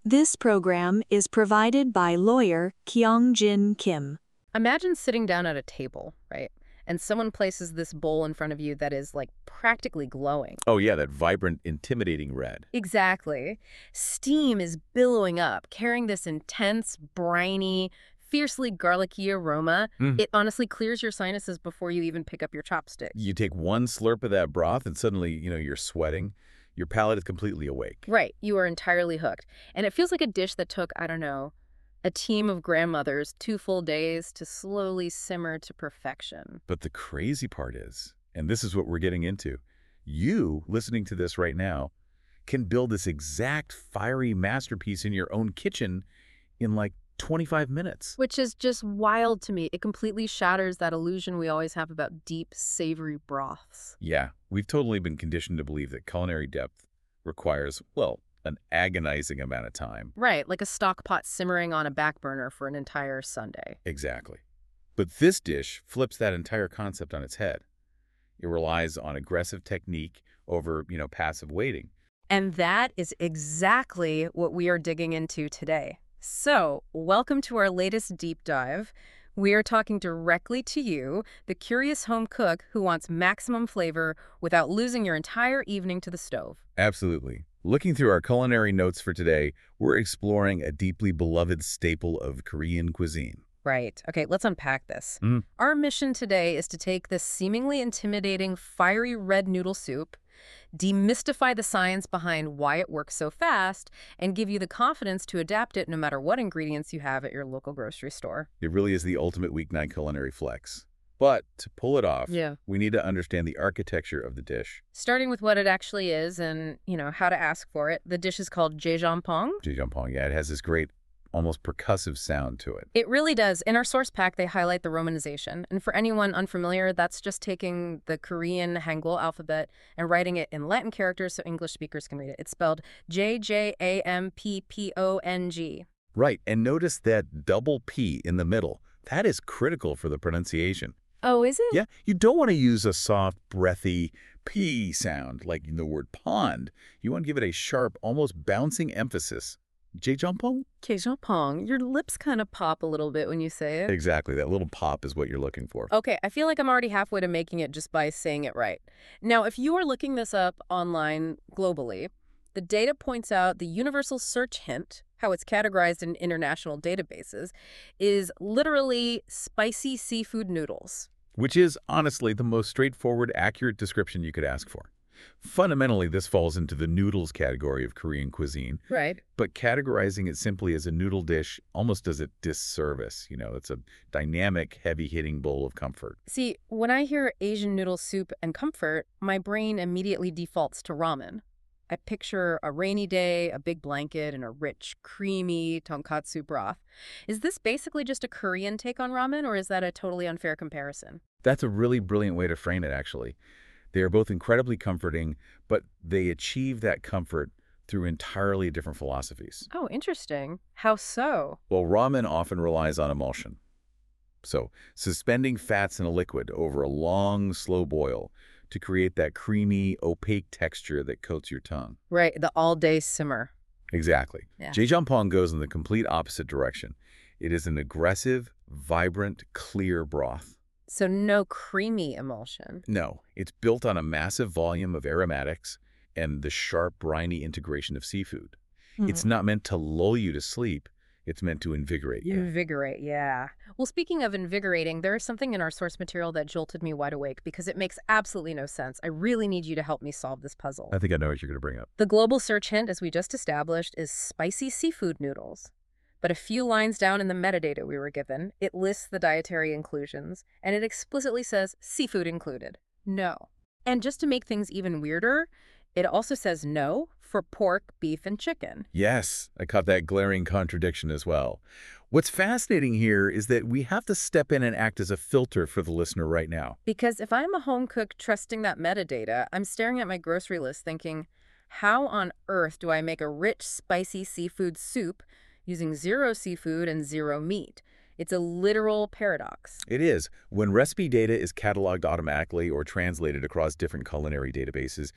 This program is provided by lawyer Kyung-Jin Kim. Imagine sitting down at a table, right? And someone places this bowl in front of you that is like practically glowing. Oh, yeah, that vibrant, intimidating red. Exactly. Steam is billowing up, carrying this intense, briny, fiercely garlicky aroma. It honestly clears your sinuses before you even pick up your chopsticks. You take one slurp of that broth and suddenly, you're sweating. Your palate is completely awake. Right. You are entirely hooked. And it feels like a dish that took, I don't know, a team of grandmothers 2 full days to slowly simmer to perfection. But the crazy part is, and this is what we're getting into, you, listening to this right now, can build this exact fiery masterpiece in your own kitchen in like 25 minutes. Which is just wild to me. It completely shatters that illusion we always have about deep, savory broths. Yeah, we've totally been conditioned to believe that culinary depth requires, well, an agonizing amount of time. Right, like a stock pot simmering on a back burner for an entire Sunday. Exactly. But this dish flips that entire concept on its head. It relies on aggressive technique over, passive waiting. And that is exactly what we are digging into today. So, welcome to our latest deep dive. We are talking directly to you, the curious home cook who wants maximum flavor without losing your entire evening to the stove. Absolutely. Looking through our culinary notes for today, we're exploring a deeply beloved staple of Korean cuisine. Right. Okay, let's unpack this. Our mission today is to take this seemingly intimidating, fiery red noodle soup, demystify the science behind why it works so fast, and give you the confidence to adapt it no matter what ingredients you have at your local grocery store. It really is the ultimate weeknight culinary flex. But to pull it off, we need to understand the architecture of the dish. Starting with what it actually is and, how to ask for it, the dish is called jjajangpyeong. Jjajangpyeong, yeah, it has this great, almost percussive sound to it. It really does. In our source pack, they highlight the romanization. And for anyone unfamiliar, that's just taking the Korean Hangul alphabet and writing it in Latin characters so English speakers can read it. It's spelled Jjamppong. Right, and notice that double P in the middle. That is critical for the pronunciation. Oh, is it? Yeah, you don't want to use a soft, breathy P sound like in the word pond. You want to give it a sharp, almost bouncing emphasis. Jjajangpyeong? Jjajangpyeong. Your lips kind of pop a little bit when you say it. Exactly. That little pop is what you're looking for. Okay, I feel like I'm already halfway to making it just by saying it right. Now, if you are looking this up online globally, the data points out the universal search hint, how it's categorized in international databases, is literally spicy seafood noodles. Which is, honestly, the most straightforward, accurate description you could ask for. Fundamentally, this falls into the noodles category of Korean cuisine. Right. But categorizing it simply as a noodle dish almost does it disservice. It's a dynamic, heavy-hitting bowl of comfort. See, when I hear Asian noodle soup and comfort, my brain immediately defaults to ramen. I picture a rainy day, a big blanket, and a rich, creamy tonkatsu broth. Is this basically just a Korean take on ramen, or is that a totally unfair comparison? That's a really brilliant way to frame it, actually. They are both incredibly comforting, but they achieve that comfort through entirely different philosophies. Oh, interesting. How so? Well, ramen often relies on emulsion. So, suspending fats in a liquid over a long, slow boil to create that creamy, opaque texture that coats your tongue. Right, the all-day simmer. Exactly. Yeah. Jjajangpyeong goes in the complete opposite direction. It is an aggressive, vibrant, clear broth. So no creamy emulsion. No, it's built on a massive volume of aromatics and the sharp, briny integration of seafood. It's not meant to lull you to sleep. It's meant to invigorate you. Invigorate, yeah. Well, speaking of invigorating, there is something in our source material that jolted me wide awake because it makes absolutely no sense. I really need you to help me solve this puzzle. I think I know what you're going to bring up. The global search hint, as we just established, is spicy seafood noodles. But a few lines down in the metadata we were given, it lists the dietary inclusions, and it explicitly says seafood included. No. And just to make things even weirder, it also says no for pork, beef, and chicken. Yes, I caught that glaring contradiction as well. What's fascinating here is that we have to step in and act as a filter for the listener right now. Because if I'm a home cook trusting that metadata, I'm staring at my grocery list thinking, how on earth do I make a rich, spicy seafood soup using 0 seafood and 0 meat? It's a literal paradox. It is. When recipe data is cataloged automatically or translated across different culinary databases,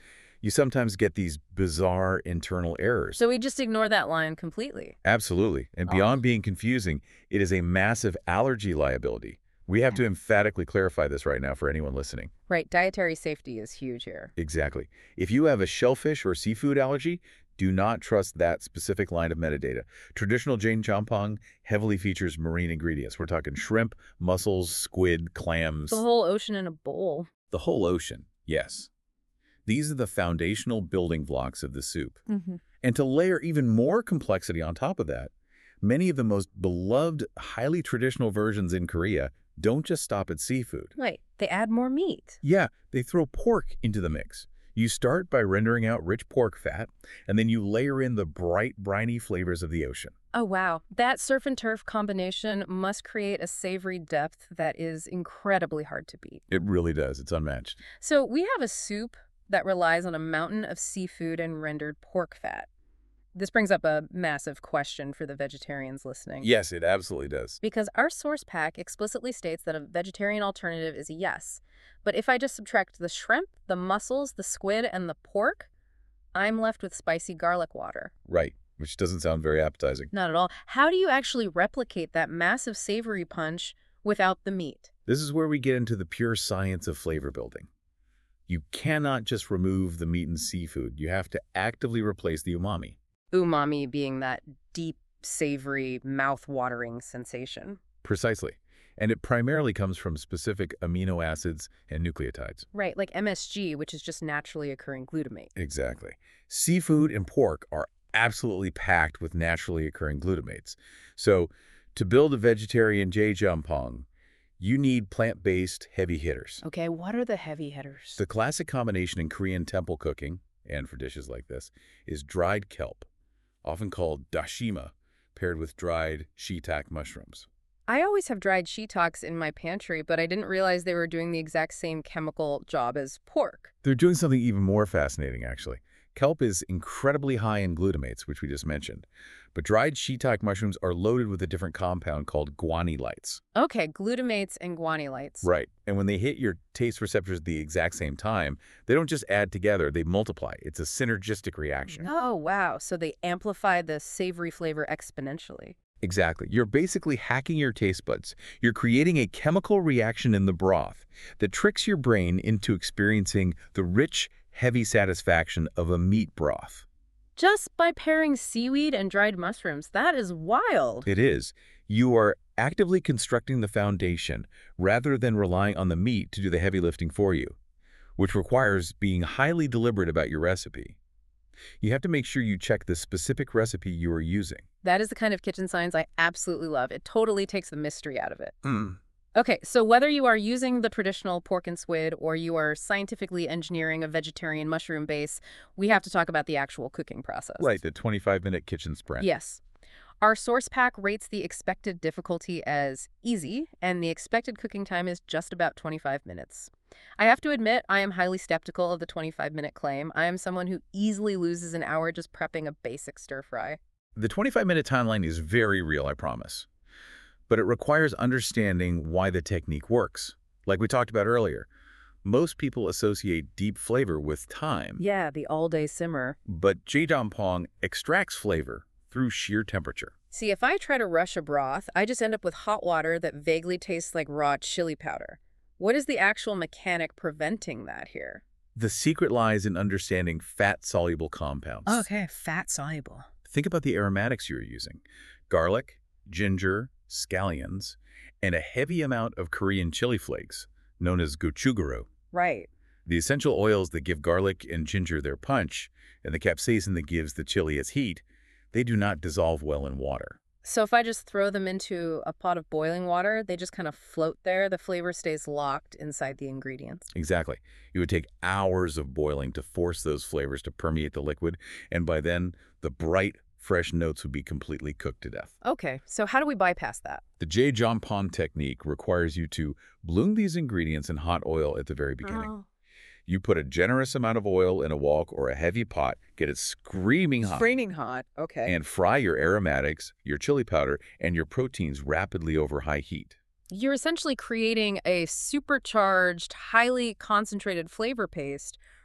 you sometimes get these bizarre internal errors. So we just ignore that line completely. Absolutely. And beyond being confusing, it is a massive allergy liability. We have to emphatically clarify this right now for anyone listening. Right, dietary safety is huge here. Exactly. If you have a shellfish or seafood allergy, do not trust that specific line of metadata. Traditional Jane Champong heavily features marine ingredients. We're talking shrimp, mussels, squid, clams. The whole ocean in a bowl. The whole ocean, yes. These are the foundational building blocks of the soup. And to layer even more complexity on top of that, many of the most beloved, highly traditional versions in Korea don't just stop at seafood. Right, they add more meat. Yeah, they throw pork into the mix. You start by rendering out rich pork fat, and then you layer in the bright, briny flavors of the ocean. Oh, wow. That surf and turf combination must create a savory depth that is incredibly hard to beat. It really does. It's unmatched. So we have a soup that relies on a mountain of seafood and rendered pork fat. This brings up a massive question for the vegetarians listening. Yes, it absolutely does. Because our source pack explicitly states that a vegetarian alternative is a yes. But if I just subtract the shrimp, the mussels, the squid, and the pork, I'm left with spicy garlic water. Right, which doesn't sound very appetizing. Not at all. How do you actually replicate that massive savory punch without the meat? This is where we get into the pure science of flavor building. You cannot just remove the meat and seafood. You have to actively replace the umami. Umami being that deep, savory, mouth-watering sensation. Precisely. And it primarily comes from specific amino acids and nucleotides. Right, like MSG, which is just naturally occurring glutamate. Exactly. Seafood and pork are absolutely packed with naturally occurring glutamates. So to build a vegetarian jjajangmyeon, you need plant-based heavy hitters. Okay, what are the heavy hitters? The classic combination in Korean temple cooking, and for dishes like this, is dried kelp, often called dashima, paired with dried shiitake mushrooms. I always have dried shiitakes in my pantry, but I didn't realize they were doing the exact same chemical job as pork. They're doing something even more fascinating, actually. Kelp is incredibly high in glutamates, which we just mentioned. But dried shiitake mushrooms are loaded with a different compound called guanylites. Okay, glutamates and guanylites. Right. And when they hit your taste receptors at the exact same time, they don't just add together, they multiply. It's a synergistic reaction. Oh, wow. So they amplify the savory flavor exponentially. Exactly. You're basically hacking your taste buds. You're creating a chemical reaction in the broth that tricks your brain into experiencing the rich, heavy satisfaction of a meat broth. Just by pairing seaweed and dried mushrooms, that is wild. It is. You are actively constructing the foundation rather than relying on the meat to do the heavy lifting for you, which requires being highly deliberate about your recipe. You have to make sure you check the specific recipe you are using. That is the kind of kitchen science I absolutely love. It totally takes the mystery out of it. Okay, so whether you are using the traditional pork and squid or you are scientifically engineering a vegetarian mushroom base, we have to talk about the actual cooking process. Right, the 25-minute kitchen sprint. Yes. Our source pack rates the expected difficulty as easy, and the expected cooking time is just about 25 minutes. I have to admit, I am highly skeptical of the 25-minute claim. I am someone who easily loses an hour just prepping a basic stir-fry. The 25-minute timeline is very real, I promise. But it requires understanding why the technique works. Like we talked about earlier, most people associate deep flavor with time. Yeah, the all-day simmer. But jjajangmyeon extracts flavor through sheer temperature. See, if I try to rush a broth, I just end up with hot water that vaguely tastes like raw chili powder. What is the actual mechanic preventing that here? The secret lies in understanding fat-soluble compounds. Okay, fat-soluble. Think about the aromatics you're using. Garlic, ginger, scallions, and a heavy amount of Korean chili flakes, known as gochujang. Right. The essential oils that give garlic and ginger their punch, and the capsaicin that gives the chili its heat, they do not dissolve well in water. So if I just throw them into a pot of boiling water, they just kind of float there, the flavor stays locked inside the ingredients. Exactly. It would take hours of boiling to force those flavors to permeate the liquid, and by then, the bright, fresh notes would be completely cooked to death. Okay, so how do we bypass that? The jjajangmyeon technique requires you to bloom these ingredients in hot oil at the very beginning. You put a generous amount of oil in a wok or a heavy pot, get it screaming hot. Screaming hot, okay. And fry your aromatics, your chili powder, and your proteins rapidly over high heat. You're essentially creating a supercharged, highly concentrated flavor paste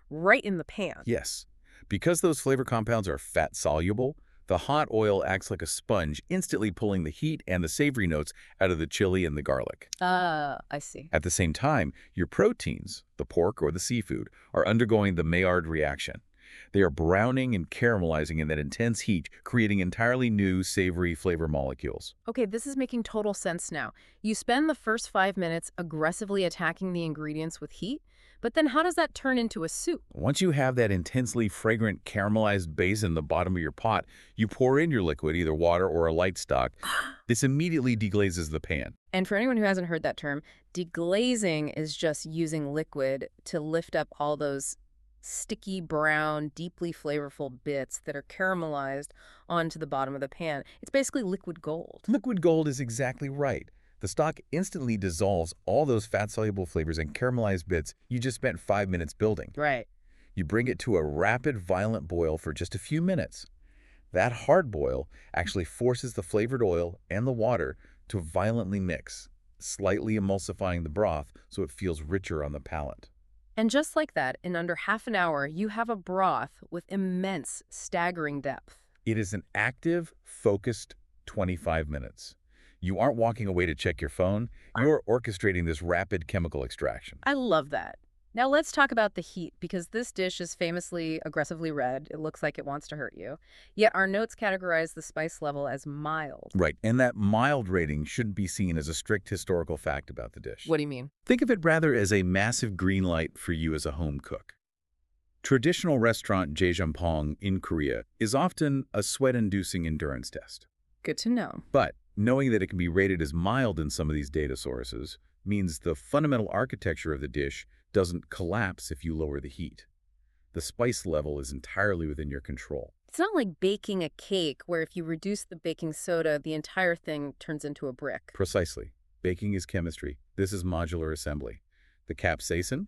right in the pan. Yes. Because those flavor compounds are fat-soluble, the hot oil acts like a sponge, instantly pulling the heat and the savory notes out of the chili and the garlic. I see. At the same time, your proteins, the pork or the seafood, are undergoing the Maillard reaction. They are browning and caramelizing in that intense heat, creating entirely new savory flavor molecules. Okay, this is making total sense now. You spend the first 5 minutes aggressively attacking the ingredients with heat, but then how does that turn into a soup? Once you have that intensely fragrant caramelized base in the bottom of your pot, you pour in your liquid, either water or a light stock. This immediately deglazes the pan. And for anyone who hasn't heard that term, deglazing is just using liquid to lift up all those sticky, brown, deeply flavorful bits that are caramelized onto the bottom of the pan. It's basically liquid gold. Liquid gold is exactly right. The stock instantly dissolves all those fat-soluble flavors and caramelized bits you just spent 5 minutes building. Right. You bring it to a rapid, violent boil for just a few minutes. That hard boil actually forces the flavored oil and the water to violently mix, slightly emulsifying the broth so it feels richer on the palate. And just like that, in under half an hour, you have a broth with immense, staggering depth. It is an active, focused 25 minutes. You aren't walking away to check your phone. You're orchestrating this rapid chemical extraction. I love that. Now let's talk about the heat, because this dish is famously aggressively red. It looks like it wants to hurt you. Yet our notes categorize the spice level as mild. Right, and that mild rating shouldn't be seen as a strict historical fact about the dish. What do you mean? Think of it rather as a massive green light for you as a home cook. Traditional restaurant jjamppong in Korea is often a sweat-inducing endurance test. Good to know. But knowing that it can be rated as mild in some of these data sources means the fundamental architecture of the dish doesn't collapse if you lower the heat. The spice level is entirely within your control. It's not like baking a cake where if you reduce the baking soda, the entire thing turns into a brick. Precisely. Baking is chemistry. This is modular assembly. The capsaicin,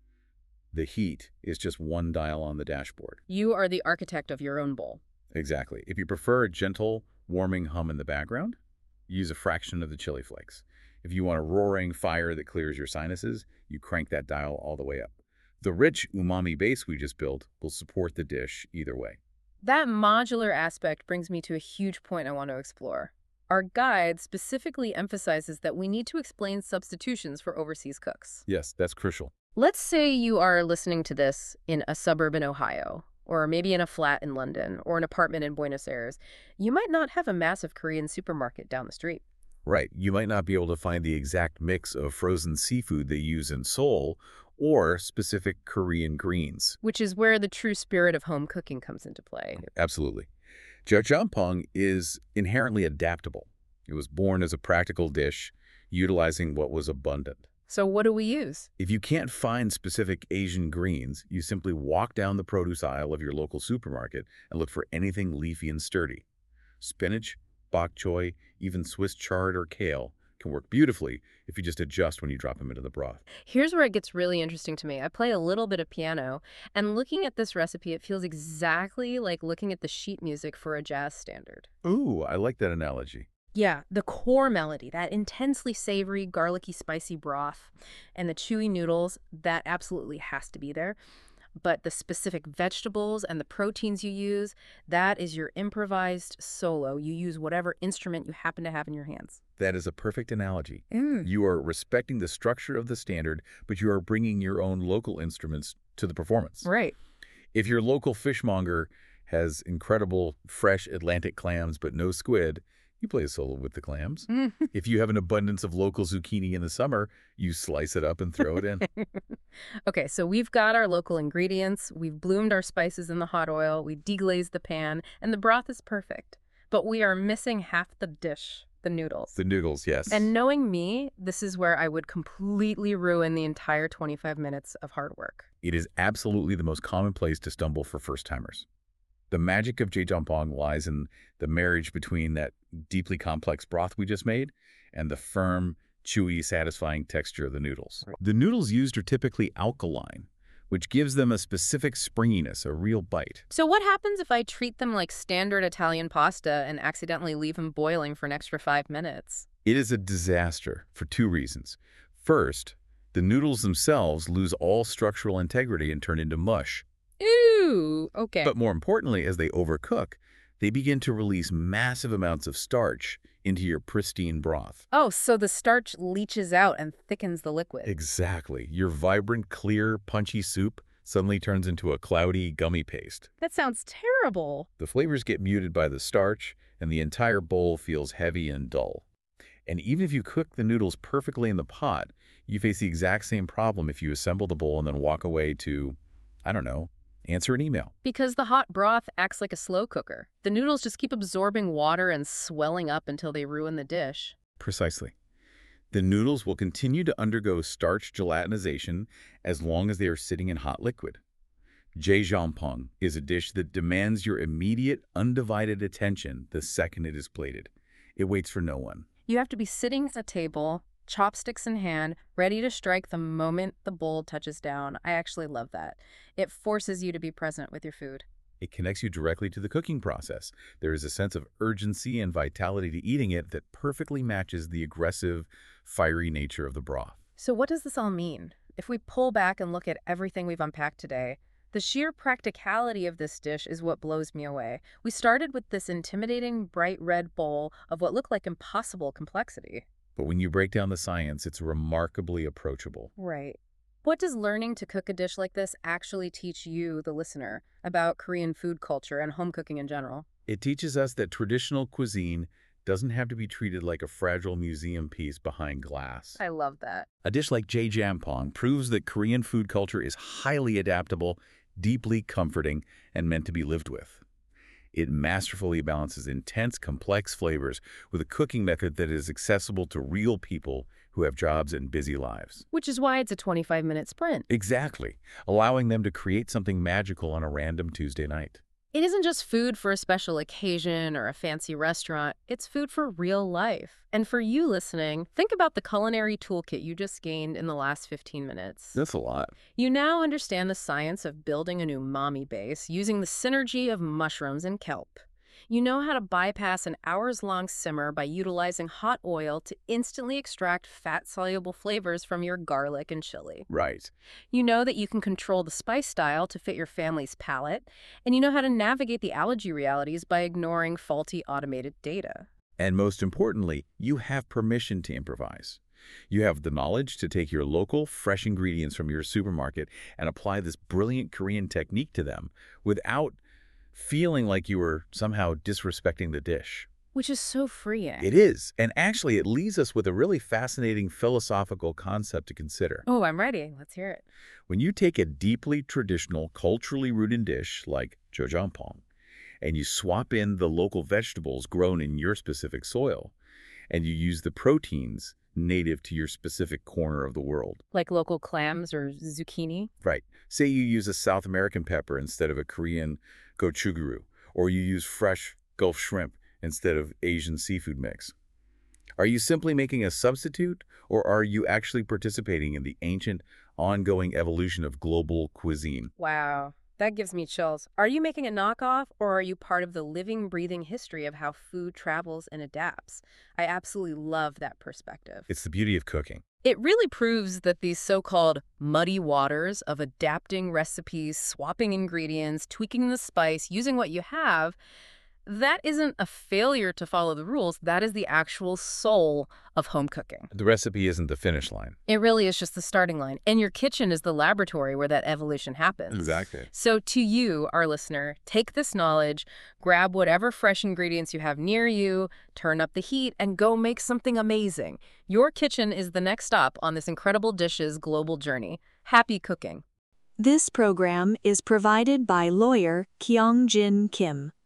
the heat, is just one dial on the dashboard. You are the architect of your own bowl. Exactly. If you prefer a gentle, warming hum in the background, use a fraction of the chili flakes. If you want a roaring fire that clears your sinuses, you crank that dial all the way up. The rich umami base we just built will support the dish either way. That modular aspect brings me to a huge point I want to explore. Our guide specifically emphasizes that we need to explain substitutions for overseas cooks. Yes, that's crucial. Let's say you are listening to this in a suburb in Ohio, or maybe in a flat in London, or an apartment in Buenos Aires. You might not have a massive Korean supermarket down the street. Right. You might not be able to find the exact mix of frozen seafood they use in Seoul or specific Korean greens. Which is where the true spirit of home cooking comes into play. Absolutely. Jjamppong is inherently adaptable. It was born as a practical dish, utilizing what was abundant. So what do we use? If you can't find specific Asian greens, you simply walk down the produce aisle of your local supermarket and look for anything leafy and sturdy. Spinach, bok choy, even Swiss chard or kale can work beautifully if you just adjust when you drop them into the broth. Here's where it gets really interesting to me. I play a little bit of piano, and looking at this recipe, it feels exactly like looking at the sheet music for a jazz standard. Ooh, I like that analogy. Yeah, the core melody, that intensely savory, garlicky, spicy broth, and the chewy noodles, that absolutely has to be there. But the specific vegetables and the proteins you use, that is your improvised solo. You use whatever instrument you happen to have in your hands. That is a perfect analogy. You are respecting the structure of the standard, but you are bringing your own local instruments to the performance. Right. If your local fishmonger has incredible fresh Atlantic clams but no squid, you play a solo with the clams. If you have an abundance of local zucchini in the summer, you slice it up and throw it in. Okay, so we've got our local ingredients, we've bloomed our spices in the hot oil, we deglazed the pan, and the broth is perfect. But we are missing half the dish, the noodles. The noodles, yes. And knowing me, this is where I would completely ruin the entire 25 minutes of hard work. It is absolutely the most common place to stumble for first-timers. The magic of jjamppong lies in the marriage between that deeply complex broth we just made and the firm, chewy, satisfying texture of the noodles. The noodles used are typically alkaline, which gives them a specific springiness, a real bite. So what happens if I treat them like standard Italian pasta and accidentally leave them boiling for an extra 5 minutes? It is a disaster for two reasons. First, The noodles themselves lose all structural integrity and turn into mush. Ooh, okay. But more importantly, as they overcook, they begin to release massive amounts of starch into your pristine broth. Oh, so the starch leaches out and thickens the liquid. Exactly. Your vibrant, clear, punchy soup suddenly turns into a cloudy, gummy paste. That sounds terrible. The flavors get muted by the starch, and the entire bowl feels heavy and dull. And even if you cook the noodles perfectly in the pot, you face the exact same problem if you assemble the bowl and then walk away to, I don't know, answer an email. Because the hot broth acts like a slow cooker. The noodles just keep absorbing water and swelling up until they ruin the dish. Precisely. The noodles will continue to undergo starch gelatinization as long as they are sitting in hot liquid. Jjiampong is a dish that demands your immediate, undivided attention the second it is plated. It waits for no one. You have to be sitting at a table, chopsticks in hand, ready to strike the moment the bowl touches down. I actually love that. It forces you to be present with your food. It connects you directly to the cooking process. There is a sense of urgency and vitality to eating it that perfectly matches the aggressive, fiery nature of the broth. So what does this all mean? If we pull back and look at everything we've unpacked today, the sheer practicality of this dish is what blows me away. We started with this intimidating, bright red bowl of what looked like impossible complexity. But when you break down the science, it's remarkably approachable. Right. What does learning to cook a dish like this actually teach you, the listener, about Korean food culture and home cooking in general? It teaches us that traditional cuisine doesn't have to be treated like a fragile museum piece behind glass. I love that. A dish like jjiampong proves that Korean food culture is highly adaptable, deeply comforting, and meant to be lived with. It masterfully balances intense, complex flavors with a cooking method that is accessible to real people who have jobs and busy lives. Which is why it's a 25-minute sprint. Exactly, allowing them to create something magical on a random Tuesday night. It isn't just food for a special occasion or a fancy restaurant. It's food for real life. And for you listening, think about the culinary toolkit you just gained in the last 15 minutes. That's a lot. You now understand the science of building an umami base using the synergy of mushrooms and kelp. You know how to bypass an hours-long simmer by utilizing hot oil to instantly extract fat-soluble flavors from your garlic and chili. Right. You know that you can control the spice style to fit your family's palate, and you know how to navigate the allergy realities by ignoring faulty automated data. And most importantly, you have permission to improvise. You have the knowledge to take your local, fresh ingredients from your supermarket and apply this brilliant Korean technique to them without feeling like you were somehow disrespecting the dish. Which is so freeing. It is. And actually, it leaves us with a really fascinating philosophical concept to consider. Oh, I'm ready. Let's hear it. When you take a deeply traditional, culturally rooted dish like jjiampong, and you swap in the local vegetables grown in your specific soil, and you use the proteins native to your specific corner of the world. Like local clams or zucchini? Right. Say you use a South American pepper instead of a Korean gochujang, or you use fresh Gulf shrimp instead of Asian seafood mix. Are you simply making a substitute, or are you actually participating in the ancient, ongoing evolution of global cuisine? Wow. That gives me chills. Are you making a knockoff, or are you part of the living, breathing history of how food travels and adapts? I absolutely love that perspective. It's the beauty of cooking. It really proves that these so-called muddy waters of adapting recipes, swapping ingredients, tweaking the spice, using what you have, that isn't a failure to follow the rules. That is the actual soul of home cooking. The recipe isn't the finish line. It really is just the starting line. And your kitchen is the laboratory where that evolution happens. Exactly. So to you, our listener, take this knowledge, grab whatever fresh ingredients you have near you, turn up the heat, and go make something amazing. Your kitchen is the next stop on this incredible dishes global journey. Happy cooking. This program is provided by lawyer Kyung-Jin Kim.